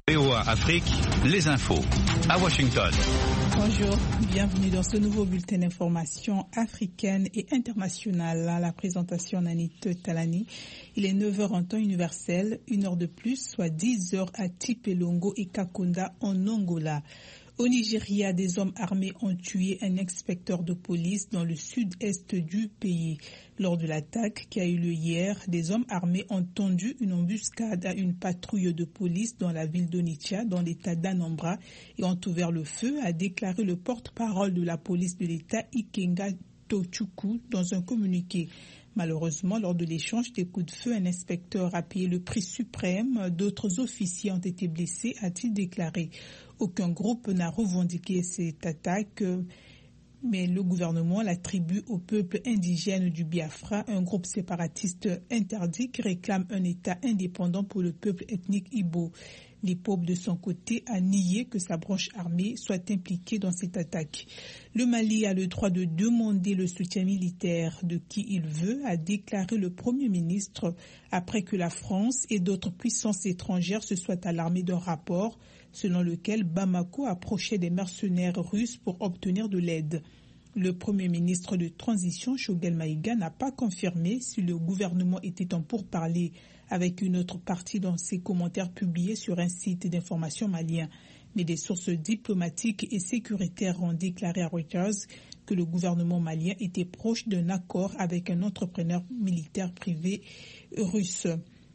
VOA Afrique, les infos, à Washington. Bonjour, bienvenue dans ce nouveau bulletin d'information africaine et internationale. À la présentation Nanit Talani, il est 9h en temps universel, 1 heure de plus, soit 10h à Tipelongo et Kakonda en Angola. Au Nigeria, des hommes armés ont tué un inspecteur de police dans le sud-est du pays. Lors de l'attaque qui a eu lieu hier, des hommes armés ont tendu une embuscade à une patrouille de police dans la ville d'Onitsha, dans l'état d'Anambra, et ont ouvert le feu, a déclaré le porte-parole de la police de l'état Ikenga Tochukwu dans un communiqué. Malheureusement, lors de l'échange des coups de feu, un inspecteur a payé le prix suprême. D'autres officiers ont été blessés, a-t-il déclaré. Aucun groupe n'a revendiqué cette attaque, mais le gouvernement l'attribue au peuple indigène du Biafra, un groupe séparatiste interdit qui réclame un État indépendant pour le peuple ethnique Igbo. L'IPOB, de son côté, a nié que sa branche armée soit impliquée dans cette attaque. Le Mali a le droit de demander le soutien militaire de qui il veut, a déclaré le Premier ministre, après que la France et d'autres puissances étrangères se soient alarmées d'un rapport selon lequel Bamako approchait des mercenaires russes pour obtenir de l'aide. Le Premier ministre de transition, Choguel Maïga, n'a pas confirmé si le gouvernement était en pourparlers avec une autre partie dans ses commentaires publiés sur un site d'information malien. Mais des sources diplomatiques et sécuritaires ont déclaré à Reuters que le gouvernement malien était proche d'un accord avec un entrepreneur militaire privé russe.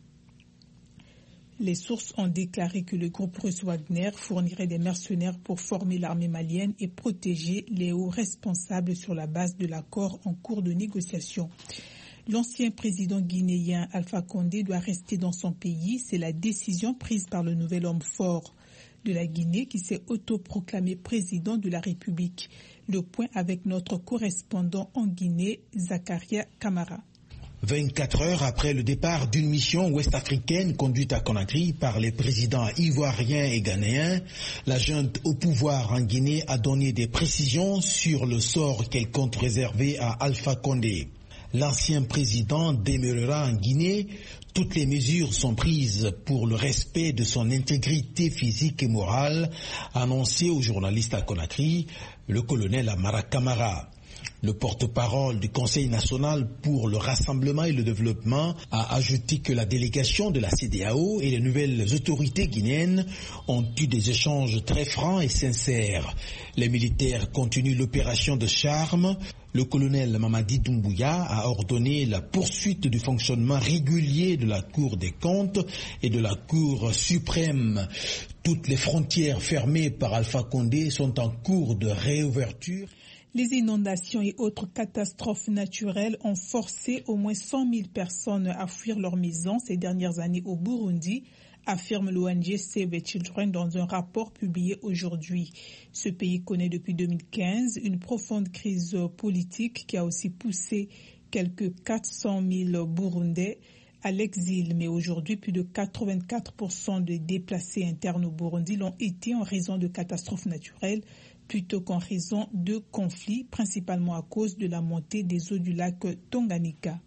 Les sources ont déclaré que le groupe russe Wagner fournirait des mercenaires pour former l'armée malienne et protéger les hauts responsables sur la base de l'accord en cours de négociation. L'ancien président guinéen Alpha Condé doit rester dans son pays. C'est la décision prise par le nouvel homme fort de la Guinée qui s'est autoproclamé président de la République. Le point avec notre correspondant en Guinée, Zakaria Kamara. 24 heures après le départ d'une mission ouest-africaine conduite à Conakry par les présidents ivoiriens et ghanéens, la junte au pouvoir en Guinée a donné des précisions sur le sort qu'elle compte réserver à Alpha Condé. L'ancien président demeurera en Guinée. Toutes les mesures sont prises pour le respect de son intégrité physique et morale, a annoncé aux journalistes à Conakry le colonel Amara Kamara. Le porte-parole du Conseil national pour le rassemblement et le développement a ajouté que la délégation de la CEDEAO et les nouvelles autorités guinéennes ont eu des échanges très francs et sincères. Les militaires continuent l'opération de charme. Le colonel Mamadi Doumbouya a ordonné la poursuite du fonctionnement régulier de la Cour des comptes et de la Cour suprême. Toutes les frontières fermées par Alpha Condé sont en cours de réouverture. Les inondations et autres catastrophes naturelles ont forcé au moins 100 000 personnes à fuir leur maison ces dernières années au Burundi, affirme l'ONG Save the Children dans un rapport publié aujourd'hui. Ce pays connaît depuis 2015 une profonde crise politique qui a aussi poussé quelques 400 000 Burundais à l'exil. Mais aujourd'hui, plus de 84% des déplacés internes au Burundi l'ont été en raison de catastrophes naturelles plutôt qu'en raison de conflits, principalement à cause de la montée des eaux du lac Tanganyika.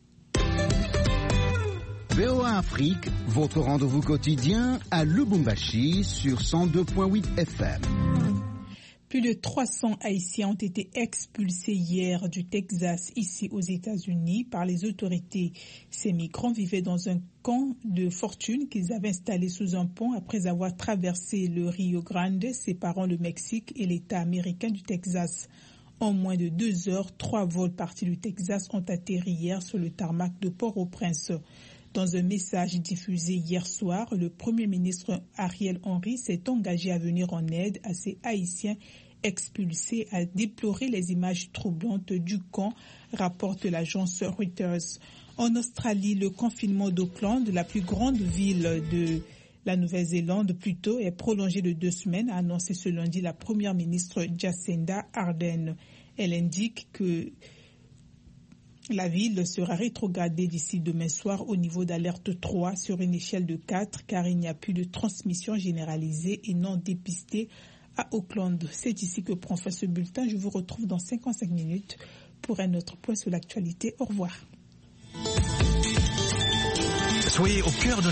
VOA Afrique, votre rendez-vous quotidien à Lubumbashi sur 102.8 FM. Plus de 300 Haïtiens ont été expulsés hier du Texas, ici aux États-Unis, par les autorités. Ces migrants vivaient dans un camp de fortune qu'ils avaient installé sous un pont après avoir traversé le Rio Grande, séparant le Mexique et l'État américain du Texas. En moins de 2 heures, 3 vols partis du Texas ont atterri hier sur le tarmac de Port-au-Prince. Dans un message diffusé hier soir, le Premier ministre Ariel Henry s'est engagé à venir en aide à ces Haïtiens expulsés, à déplorer les images troublantes du camp, rapporte l'agence Reuters. En Australie, le confinement d'Auckland, la plus grande ville de la Nouvelle-Zélande, plutôt, est prolongé de 2 semaines, a annoncé ce lundi la première ministre Jacinda Ardern. Elle indique que la ville sera rétrogradée d'ici demain soir au niveau d'alerte 3 sur une échelle de 4 car il n'y a plus de transmission généralisée et non dépistée à Auckland. C'est ici que prend fin ce bulletin. Je vous retrouve dans 55 minutes pour un autre point sur l'actualité. Au revoir. Soyez au cœur de